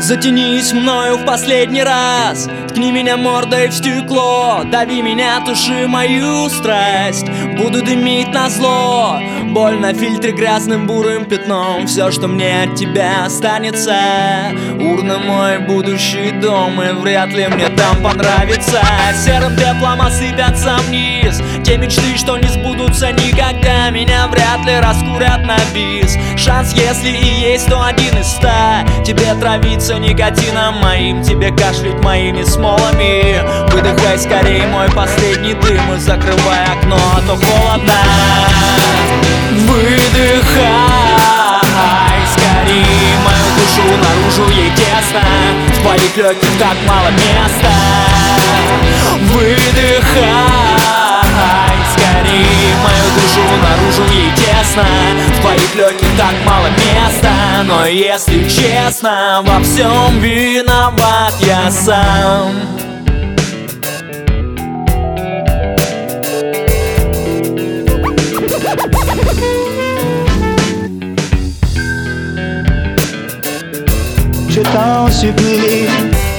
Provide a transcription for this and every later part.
Затянись мною в последний раз, ткни меня мордой в стекло, дави меня, туши мою страсть. Буду дымить назло, боль на фильтре грязным бурым пятном. Все, что мне от тебя останется, урна мой будущий дом, и вряд ли мне там понравится. Серым пеплом осыпятся вниз те мечты, что не сбудутся никогда. Меня вряд ли раскурят на бис. Шанс, если и есть, то 1 из 100. Тебе травиться никотином моим, тебе кашлять моими смолами. Выдыхай скорее мой последний дым и закрывай окно, а то холодно. Выдыхай скорее мою душу наружу, ей тесно. В твоих легких так мало места. Выдыхай скорее мою душу наружу, ей тесно. В твоих легких так мало места. Но если честно, во всем виноват я сам. Je t'en supplie.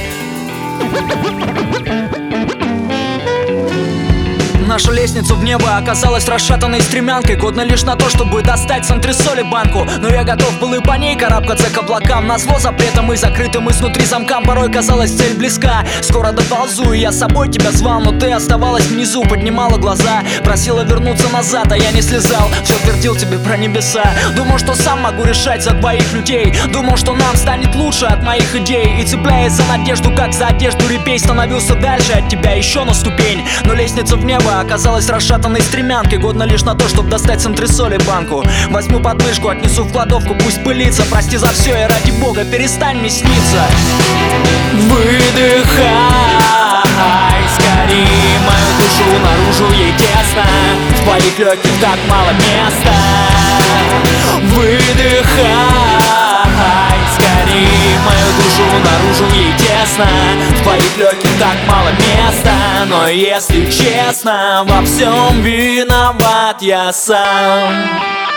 Наша лестница в небо оказалась расшатанной стремянкой, годна лишь на то, чтобы достать с антресоли банку. Но я готов был и по ней карабкаться к облакам, назло запретом и закрытым изнутри замкам. Порой казалась цель близка, скоро доползу, и я с собой тебя звал. Но ты оставалась внизу, поднимала глаза, просила вернуться назад, а я не слезал. Все твердил тебе про небеса, думал, что сам могу решать за двоих людей. Думал, что нам станет лучше от моих идей. И цепляясь за надежду, как за одежду репей, становился дальше от тебя еще на ступень. Но лестница в небо оказалась расшатанной стремянкой, годна лишь на то, чтобы достать с антресоли банку. Возьму подмышку, отнесу в кладовку, пусть пылится. Прости за все и ради бога перестань мне сниться. Выдыхай скорее мою душу наружу, ей тесно. В твоих легких так мало места. Выдыхай скорее мою душу наружу, ей тесно. В твоих легких так мало места. Но если честно, во всем виноват я сам.